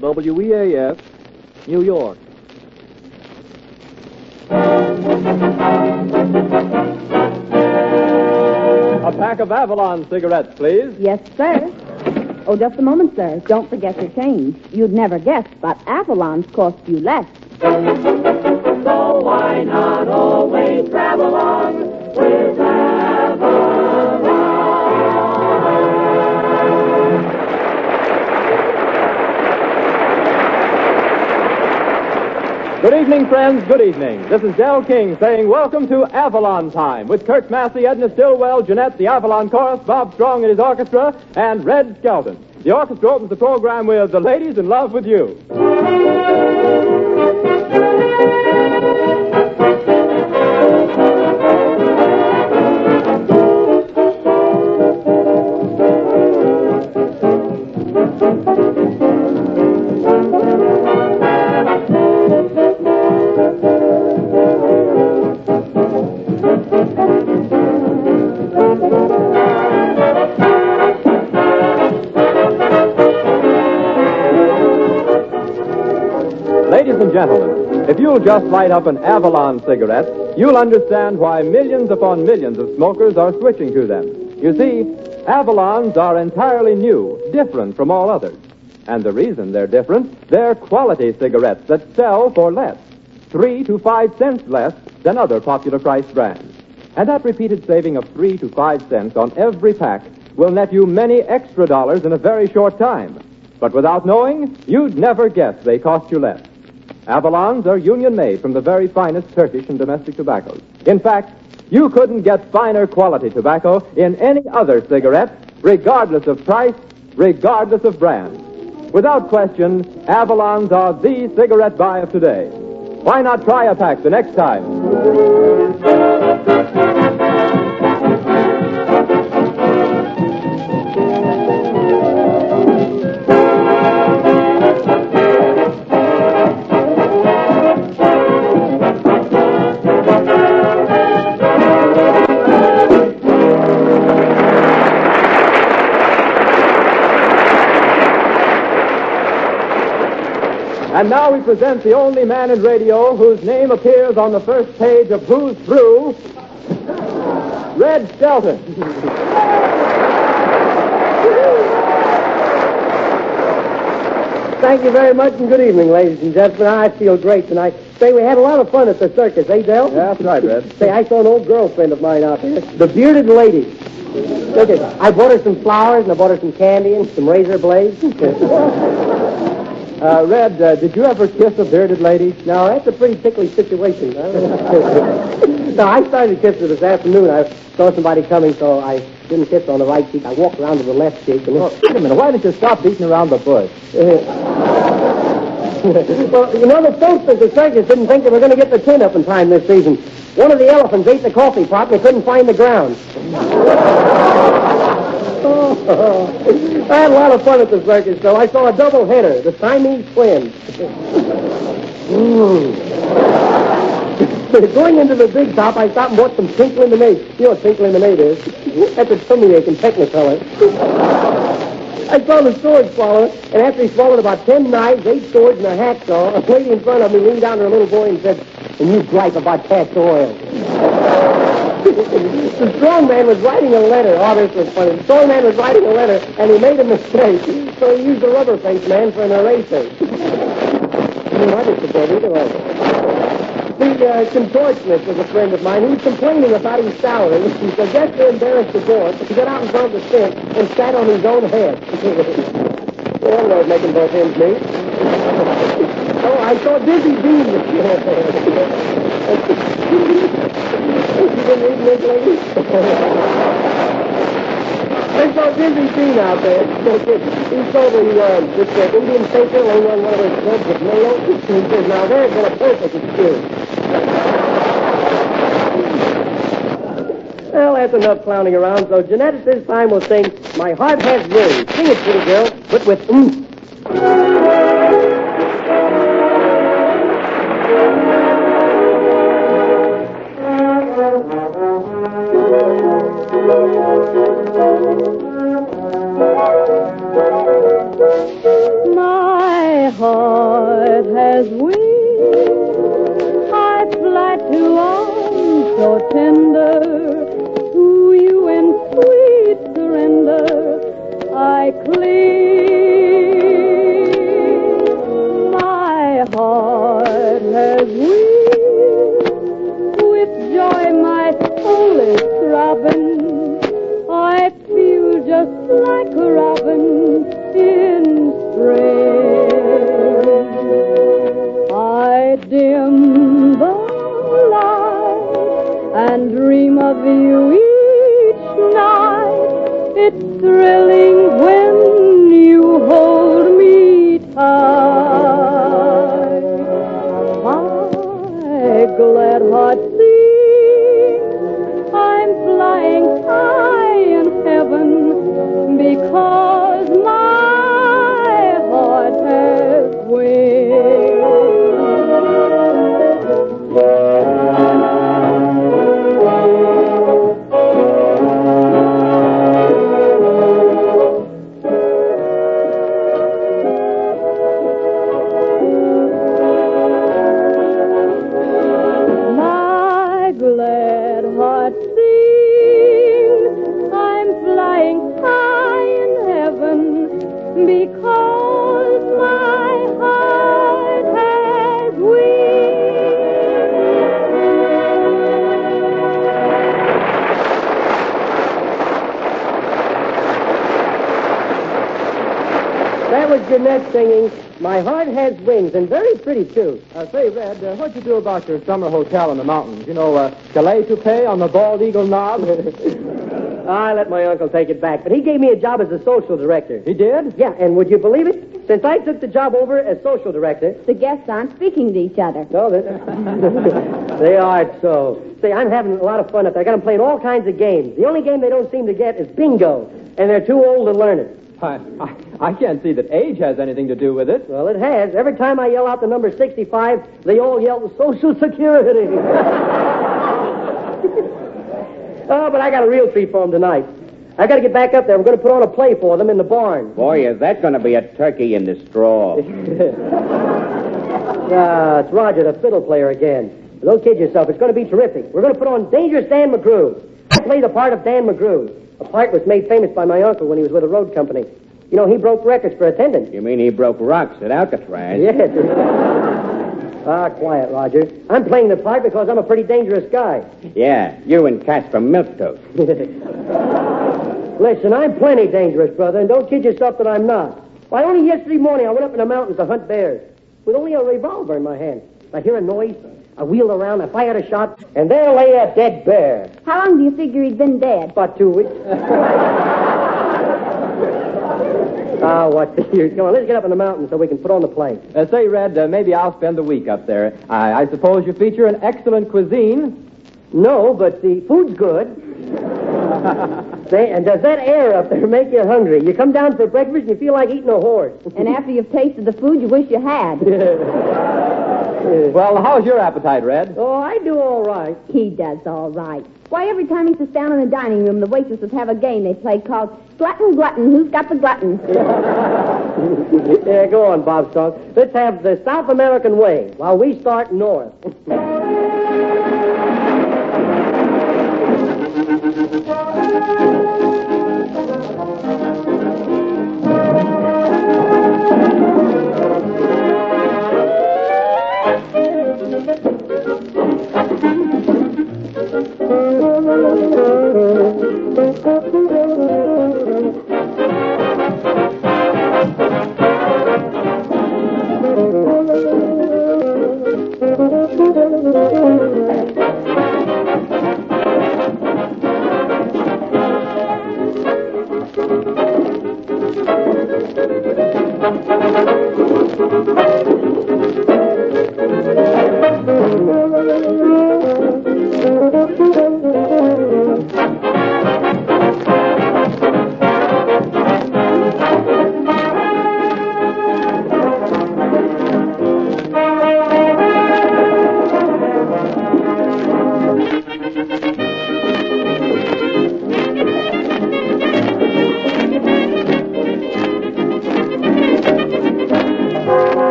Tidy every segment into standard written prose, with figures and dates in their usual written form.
WEAF, New York. A pack of Avalon cigarettes, please. Yes, sir. Oh, just a moment, sir. Don't forget your change. You'd never guess, but Avalon's cost you less. So why not always travel on with Avalon? Good evening, friends. Good evening. This is Del King saying welcome to Avalon Time with Kurt Massey, Edna Stillwell, Jeanette, the Avalon Chorus, Bob Strong and his orchestra, and Red Skelton. The orchestra opens the program with The Ladies in Love with You. Ladies and gentlemen, if you'll just light up an Avalon cigarette, you'll understand why millions upon millions of smokers are switching to them. You see, Avalons are entirely new, different from all others. And the reason they're different, they're quality cigarettes that sell for less, 3 to 5 cents less than other popular price brands. And that repeated saving of 3 to 5 cents on every pack will net you many extra dollars in a very short time. But without knowing, you'd never guess they cost you less. Avalons are union-made from the very finest Turkish and domestic tobaccos. In fact, you couldn't get finer quality tobacco in any other cigarette, regardless of price, regardless of brand. Without question, Avalons are the cigarette buy of today. Why not try a pack the next time? And now we present the only man in radio whose name appears on the first page of Who's Through, Red Skelton. Thank you very much, and good evening, ladies and gentlemen. I feel great tonight. Say, we had a lot of fun at the circus, eh, Del? Yeah, that's right, Red. Say, I saw an old girlfriend of mine out there, the bearded lady. Look at, I bought her some flowers, and I bought her some candy and some razor blades. Red, did you ever kiss a bearded lady? No, that's a pretty ticklish situation. No, I started to kiss her this afternoon. I saw somebody coming, so I didn't kiss her on the right cheek. I walked around to the left cheek. And wait a minute. Why don't you stop beating around the bush? Well, you know, the folks at the circus didn't think they were going to get the tin up in time this season. One of the elephants ate the coffee pot and they couldn't find the ground. I had a lot of fun at the circus, though. I saw a double header, the Siamese twins. Going into the big top, I stopped and bought some Tinkle Lemonade. You know what Tinkle Lemonade is? That's a tummy-ache in Technicolor. I saw the sword swallow it, and after he swallowed about 10 knives, 8 swords, and a hacksaw, a lady in front of me leaned down to her little boy and said, "And you gripe about castor oil." The strong man was writing a letter. Oh, this was funny. The strong man was writing a letter, and he made a mistake, so he used the rubber-faced man for an eraser. I didn't support either way. The contortionist was a friend of mine. He was complaining about his salary. He said, "Just to embarrass the board, he got out in front of the sink and sat on his own head." Well, Lord, making both ends meet. Oh, I saw Dizzy Dean. You didn't read this, lady? I saw Dizzy Dean out there. He saw this Indian painter laying on one of those beds of mail. He says, "Now there's been a perfect excuse." Well, that's enough clowning around. So Jeanette at this time will sing "My Heart Has Wings." Sing it, pretty girl, but with oomph. My heart has wings. I fly to arms so tender, to you in sweet surrender I cling. My heart has wings. With joy my soul is throbbing. I feel just like a robin in spring. I dim the light and dream of you each night. It's thrilling when you hold me tight. My glad heart sings. I'm flying high in heaven because my heart has wings. My glad heart sings. I'm flying high in heaven because my heart has That was Jeanette singing My Heart Has Wings, and very pretty, too. Say, Red, what'd you do about your summer hotel in the mountains? You know, Chalet Toupee on the Bald Eagle Knob? I let my uncle take it back, but he gave me a job as a social director. He did? Yeah, and would you believe it? Since I took the job over as social director... The guests aren't speaking to each other. No, they are so. See, I'm having a lot of fun up there. I got them playing all kinds of games. The only game they don't seem to get is bingo, and they're too old to learn it. I can't see that age has anything to do with it. Well, it has. Every time I yell out the number 65, they all yell Social Security. Oh, but I got a real treat for them tonight. I got to get back up there. We're going to put on a play for them in the barn. Boy, is that going to be a turkey in the straw. It's Roger, the fiddle player again. Don't kid yourself. It's going to be terrific. We're going to put on Dangerous Dan McGrew. I play the part of Dan McGrew. A part was made famous by my uncle when he was with a road company. You know, he broke records for attendance. You mean he broke rocks at Alcatraz? Yes. Quiet, Roger. I'm playing the part because I'm a pretty dangerous guy. Yeah, you and Casper Milquetoast. Listen, I'm plenty dangerous, brother, and don't kid yourself that I'm not. Why, only yesterday morning I went up in the mountains to hunt bears with only a revolver in my hand. I hear a noise, I wheeled around, I fired a shot, and there lay a dead bear. How long do you figure he'd been dead? About 2 weeks. What's the use? Come on, let's get up in the mountains so we can put on the play. Say, Red, maybe I'll spend the week up there. I suppose you feature an excellent cuisine. No, but the food's good. Say, and does that air up there make you hungry? You come down for breakfast and you feel like eating a horse. And after you've tasted the food, you wish you had. Well, how's your appetite, Red? Oh, I do all right. He does all right. Why, every time he sits down in the dining room, the waitresses have a game they play called Glutton, Glutton, Who's Got the Glutton? Yeah, go on, Bob Strong. Let's have the South American way while we start north.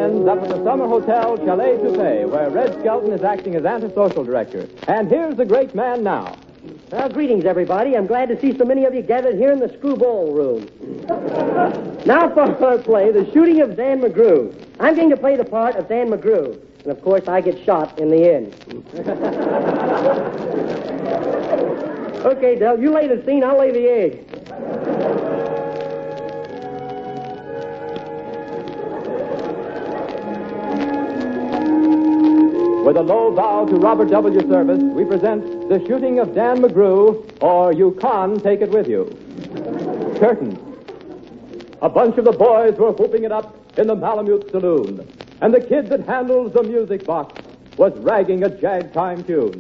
friends up at the Summer Hotel Chalet Toupe, where Red Skelton is acting as antisocial director. And here's the great man now. Well, greetings, everybody. I'm glad to see so many of you gathered here in the Screwball Room. Now for our play, The Shooting of Dan McGrew. I'm going to play the part of Dan McGrew. And, of course, I get shot in the end. Okay, Del, you lay the scene, I'll lay the egg. With a low bow to Robert W. Service, we present The Shooting of Dan McGrew, or You Can't Take It With You. Curtain. A bunch of the boys were whooping it up in the Malamute Saloon, and the kid that handles the music box was ragging a jag-time tune.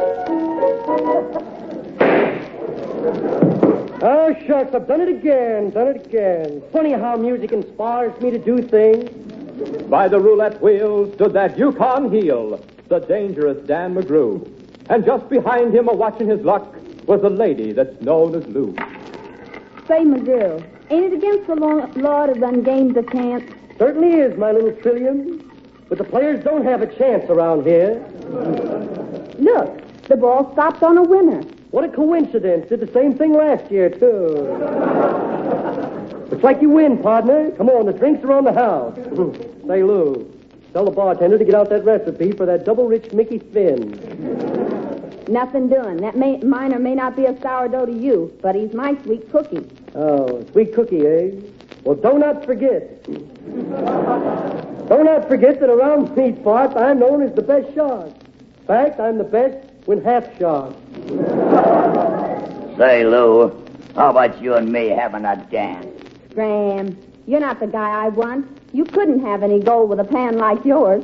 Oh, shucks, I've done it again. Funny how music inspires me to do things. By the roulette wheel stood that Yukon heel, the dangerous Dan McGrew. And just behind him, a-watching his luck, was a lady that's known as Lou. Say, McGrew, ain't it against the law to run games of chance? Certainly is, my little Trillium. But the players don't have a chance around here. Look, the ball stopped on a winner. What a coincidence. Did the same thing last year, too. Looks like you win, partner. Come on, the drinks are on the house. Say, Lou, tell the bartender to get out that recipe for that double-rich Mickey Finn. Nothing doing. That may or may not be a sourdough to you, but he's my sweet cookie. Oh, sweet cookie, eh? Well, do not forget. Do not forget that around these parts, I'm known as the best shot. In fact, I'm the best when half shot. Say, Lou, how about you and me having a dance? Graham, you're not the guy I want. You couldn't have any gold with a pan like yours.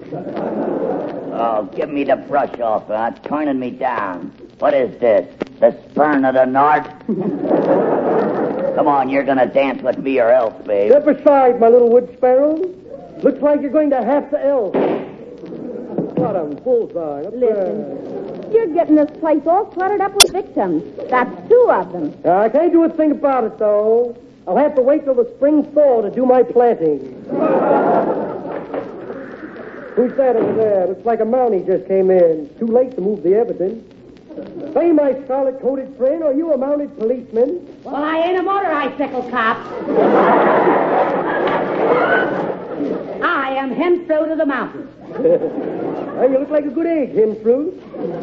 Oh, give me the brush off, huh? Turning me down. What is this? The spurn of the North? Come on, you're gonna dance with me or else, babe. Step aside, my little wood sparrow. Looks like you're going to have to else. Got him, bullseye. Up Listen, you're getting this place all cluttered up with victims. That's 2 of them. I can't do a thing about it, though. I'll have to wait till the spring thaw to do my planting. Who's that over there? Looks like a Mountie just came in. Too late to move the evidence. Say, my scarlet-coated friend, are you a mounted policeman? Well, I ain't a motorcycle cop. I am hen fruit of the mountains. Well, you look like a good egg, hen fruit.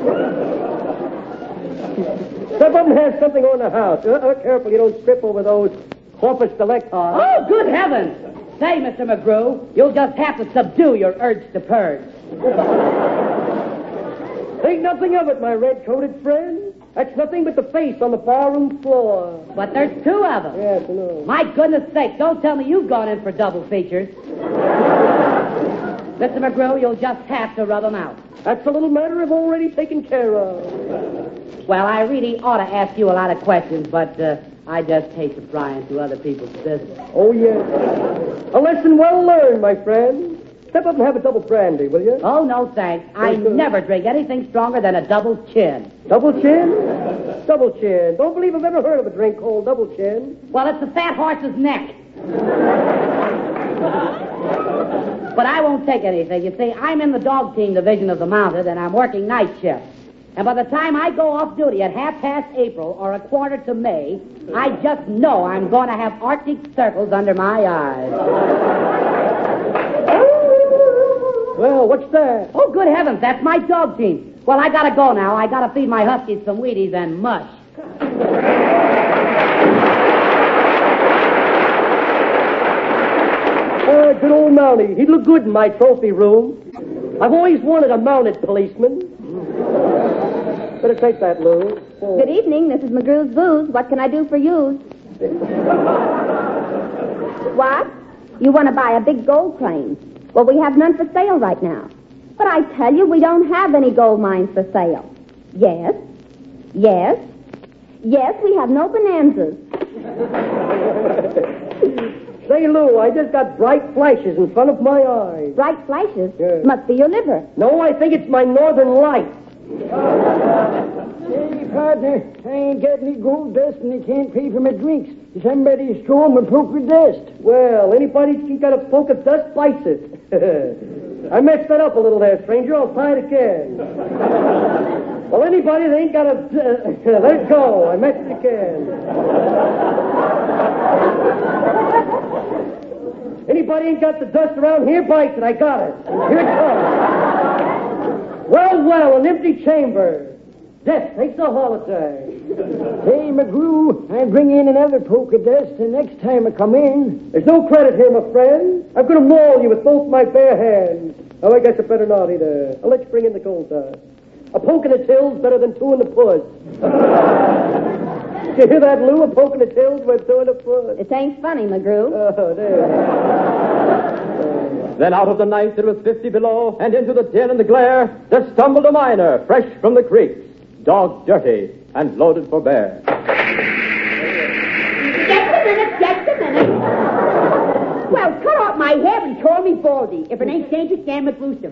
Step up and have something on the house. Careful you don't trip over those corpus delicti. Oh, good heavens! Say, Mr. McGrew, you'll just have to subdue your urge to purge. Think nothing of it, my red-coated friend. That's nothing but the face on the barroom floor. But there's 2 of them. Yes, I know. My goodness sake, don't tell me you've gone in for double features. Mr. McGrew, you'll just have to rub them out. That's a little matter I've already taken care of. Well, I really ought to ask you a lot of questions, but I just hate to pry into other people's business. Oh, yes. A lesson well learned, my friend. Step up and have a double brandy, will you? Oh, no, thanks. I never drink anything stronger than a double chin. Double chin? Double chin. Don't believe I've ever heard of a drink called double chin. Well, it's the fat horse's neck. But I won't take anything. You see, I'm in the dog team division of the Mounted, and I'm working night shift. And by the time I go off duty at 1/2 April or 1/4 to May, I just know I'm going to have Arctic circles under my eyes. Well, what's that? Oh, good heavens, that's my dog team. Well, I gotta go now. I gotta feed my huskies some Wheaties and mush. Oh, good old Mountie. He'd look good in my trophy room. I've always wanted a mounted policeman. Better take that, Lou. Oh. Good evening. This is McGrew's Booze. What can I do for you? What? You want to buy a big gold claim? Well, we have none for sale right now. But I tell you, we don't have any gold mines for sale. Yes. Yes. Yes, we have no bonanzas. Say, Lou, I just got bright flashes in front of my eyes. Bright flashes? Yes. Must be your liver. No, I think it's my northern light. Hey, partner, I ain't got any gold dust and I can't pay for my drinks. Somebody's throwing my poker dust. Well, anybody who's got a poke of dust bites it. I messed that up a little there, stranger. I'll try it again. Well, anybody that ain't got a... let it go. I messed it again. Anybody ain't got the dust around here, bites it. I got it. Here it comes. Well, an empty chamber. Death takes a holiday. Hey, McGrew, I'll bring in another poker dust the next time I come in. There's no credit here, my friend. I'm going to maul you with both my bare hands. Oh, I guess I better not either. I'll let you bring in the gold dust. A poke in the till's better than two in the puss. Did you hear that, Lou? A poke in the till's worth two in the puss. It ain't funny, McGrew. Oh, there. Then out of the night it was 50 below, and into the din and the glare, there stumbled a miner, fresh from the creeks, dog dirty and loaded for bear. Just a minute. Well, cut off my hair and call me Baldy. If it ain't dangerous, Dan McGrewsome.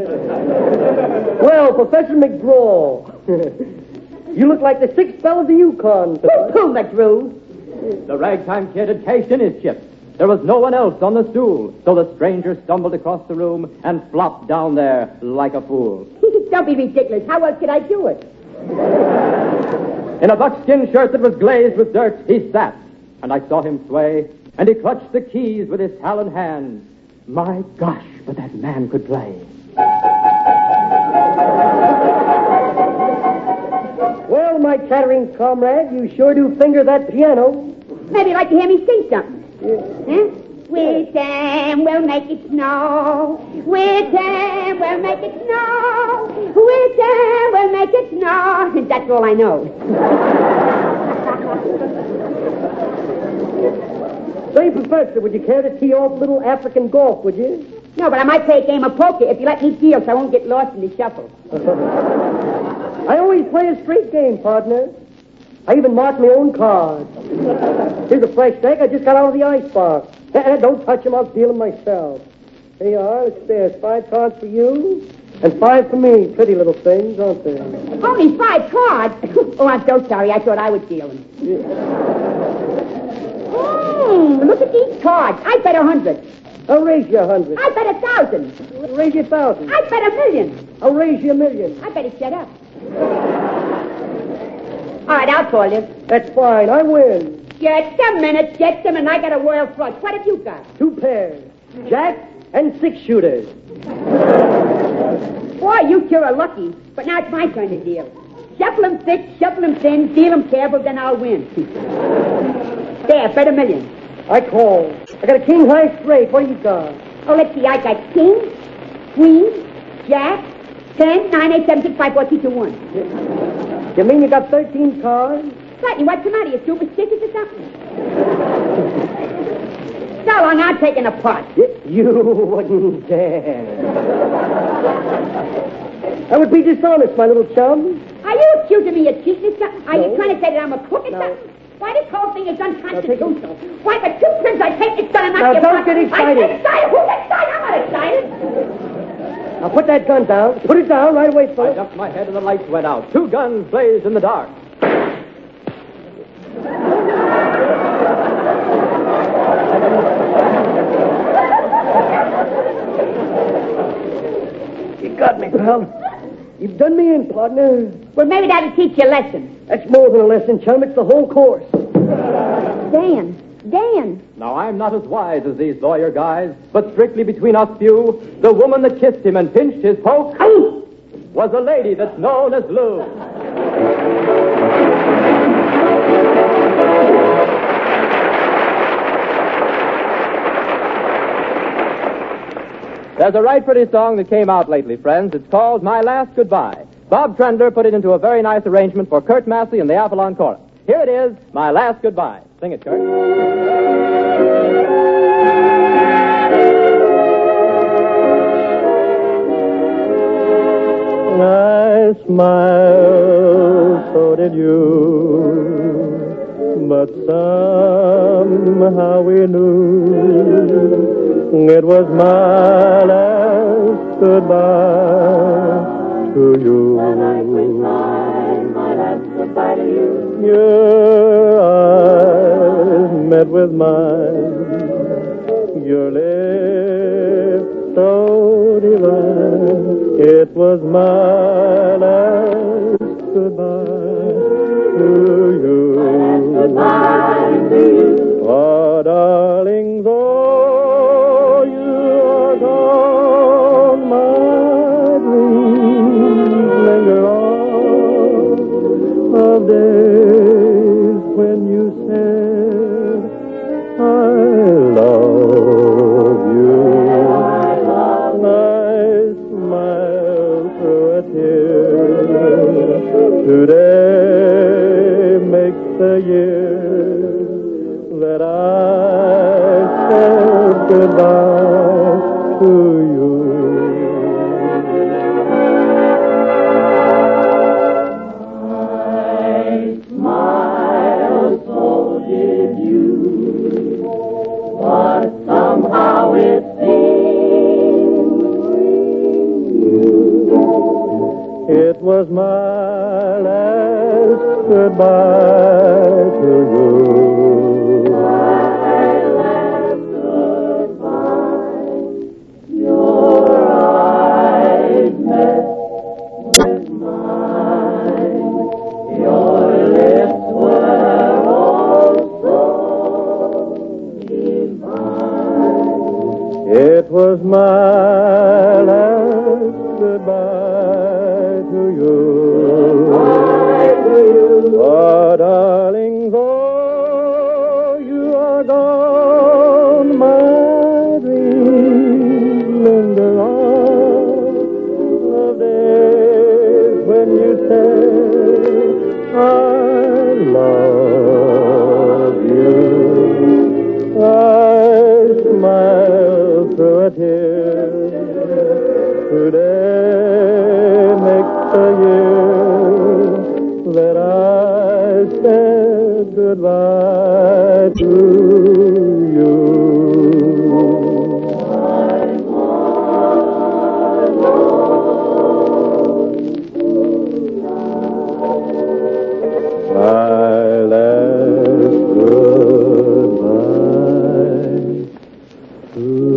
Well, Professor McGraw, you look like the sixth bell of the Yukon. Pooh, McGrew. The ragtime kid had cashed in his chips. There was no one else on the stool, so the stranger stumbled across the room and flopped down there like a fool. Don't be ridiculous. How else could I do it? In a buckskin shirt that was glazed with dirt, he sat, and I saw him sway, and he clutched the keys with his talon hand. My gosh, but that man could play. Well, my chattering comrade, you sure do finger that piano. Maybe you'd like to hear me sing something. Huh? With them we'll make it snow. With them we'll make it snow. With them we'll make it snow. That's all I know. Say, Professor, would you care to tee off a little African golf, would you? No, but I might play a game of poker if you let me deal so I won't get lost in the shuffle. I always play a straight game, partner. I even mark my own cards. Here's a fresh deck I just got out of the icebox. Don't touch them, I'll deal them myself. Here you are. There's 5 cards for you and 5 for me. Pretty little things, aren't they? Only 5 cards? Oh, I'm so sorry. I thought I would deal them. Look at these cards. I bet 100. I'll raise you 100. I bet 1,000. I'll raise you 1,000. I bet 1,000,000. I'll raise you 1,000,000. I better shut up. All right, I'll call you. That's fine. I win. Just a minute. I got a royal flush. What have you got? 2 pairs. Jack and 6 shooters. Boy, you two are lucky. But now it's my turn to deal. Shuffle them thick, shuffle them thin, deal them careful, then I'll win. There, bet 1,000,000. I call. I got a king high straight. What do you got? Oh, let's see. I got king, queen, jack, 10, 9, 8, 7, 6, 5, 4, 3, 2, 1. You mean you got 13 cards? Slightly. What's the matter? You superstitious or something? So long, I'm taking a pot. You wouldn't dare. That would be dishonest, my little chum. Are you accusing me of cheating or something? Are you trying to say that I'm a crook or something? Why, this whole thing is unconstitutional. Why, the 2 trims I take, it's going to knock Now, you don't out. get excited. I'm excited. Who's excited? I'm not excited. Now, put that gun down. Put it down right away, I fellas. ducked my head and the lights went out. 2 guns blazed in the dark. You got me, pal. You've done me in, partner. Well, maybe that'll teach you a lesson. That's more than a lesson, chum. It's the whole course. Dan. Now, I'm not as wise as these lawyer guys, but strictly between us few, the woman that kissed him and pinched his poke was a lady that's known as Lou. There's a right pretty song that came out lately, friends. It's called My Last Goodbye. Bob Trendler put it into a very nice arrangement for Kurt Massey and the Avalon Chorus. Here it is, My Last Goodbye. Sing it, Kurt. I smiled, so did you, but somehow we knew it was my last goodbye to you. My last goodbye to you. Your eyes met with mine, your lips so divine. It was my last goodbye to you. Goodbye to you. Oh, darling, though you are gone, my dreams linger on of days when you said, I love you. I smile through a tear. Today makes the year that I said goodbye to you. Somehow it seems It was my last goodbye to you. my last goodbye. Your eyes met with mine. Your lips were also divine. It was my last goodbye to you. Oh, darling, though you are gone, my dreams linger on of days when you said, I love you. I smile through a tear. Today makes the year that I said goodbye to you. My last goodbye to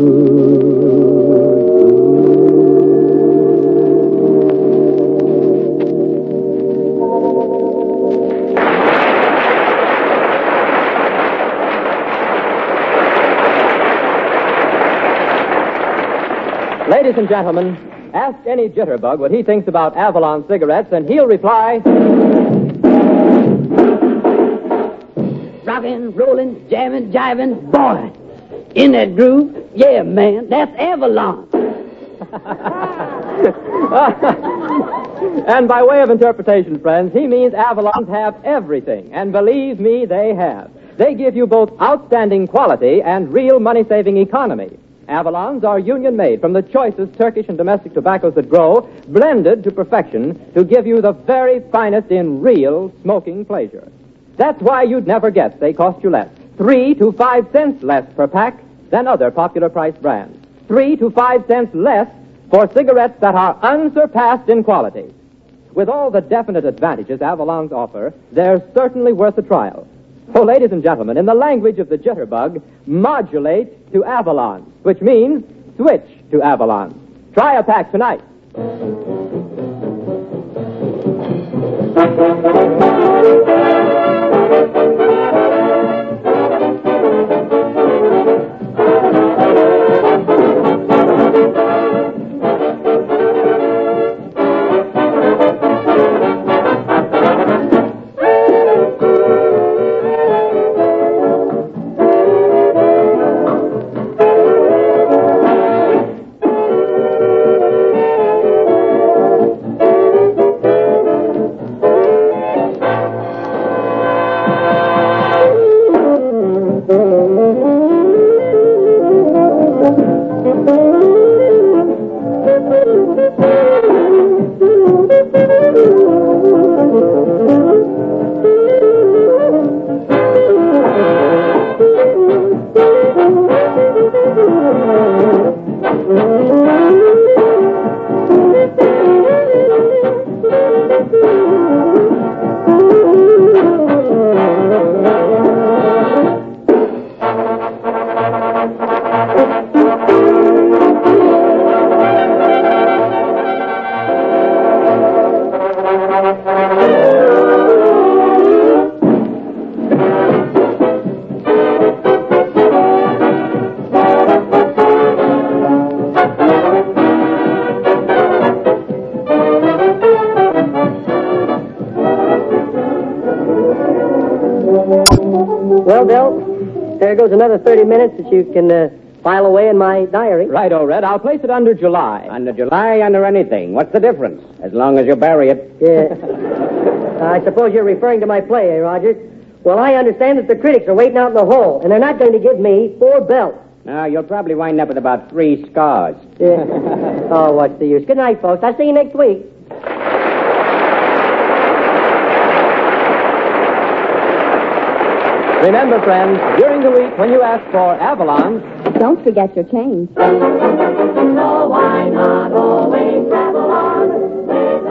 Ladies and gentlemen, ask any jitterbug what he thinks about Avalon cigarettes, and he'll reply, Rockin', rollin', jamming, jiving, boy. In that groove, yeah, man, that's Avalon. and by way of interpretation, friends, he means Avalons have everything, and believe me, they have. They give you both outstanding quality and real money-saving economy. Avalons are union-made from the choicest Turkish and domestic tobaccos that grow, blended to perfection to give you the very finest in real smoking pleasure. That's why you'd never guess they cost you less. 3 to 5 cents less per pack than other popular price brands. 3 to 5 cents less for cigarettes that are unsurpassed in quality. With all the definite advantages Avalons offer, they're certainly worth a trial. So, ladies and gentlemen, in the language of the jitterbug, modulate to Avalon, which means switch to Avalon. Try a pack tonight. There goes another 30 minutes that you can file away in my diary. Righto, Red. I'll place it under July. Under July, under anything. What's the difference? As long as you bury it. Yeah. I suppose you're referring to my play, eh, Rogers? Well, I understand that the critics are waiting out in the hall, and they're not going to give me 4 belts. Now, you'll probably wind up with about 3 scars. Yeah. Oh, what's the use? Good night, folks. I'll see you next week. Remember, friends, during the week when you ask for Avalon, Don't forget your change. So why not always travel on with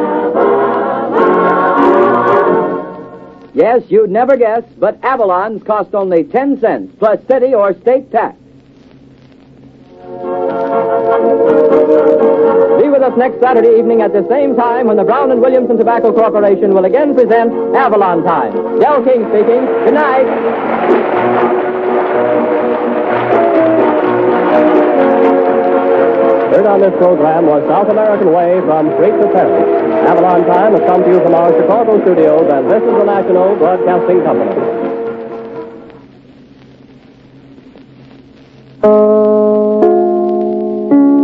Avalon? Yes, you'd never guess, but Avalons cost only 10 cents, plus city or state tax. be with us next Saturday evening at the same time when the Brown and Williamson Tobacco Corporation will again present Avalon Time. Del King speaking. Good night. Heard on this program was South American Way from Street to Paris. Avalon Time has come to you from our Chicago studios, and this is the National Broadcasting Company.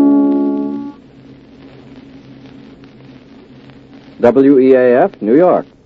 WEAF, New York.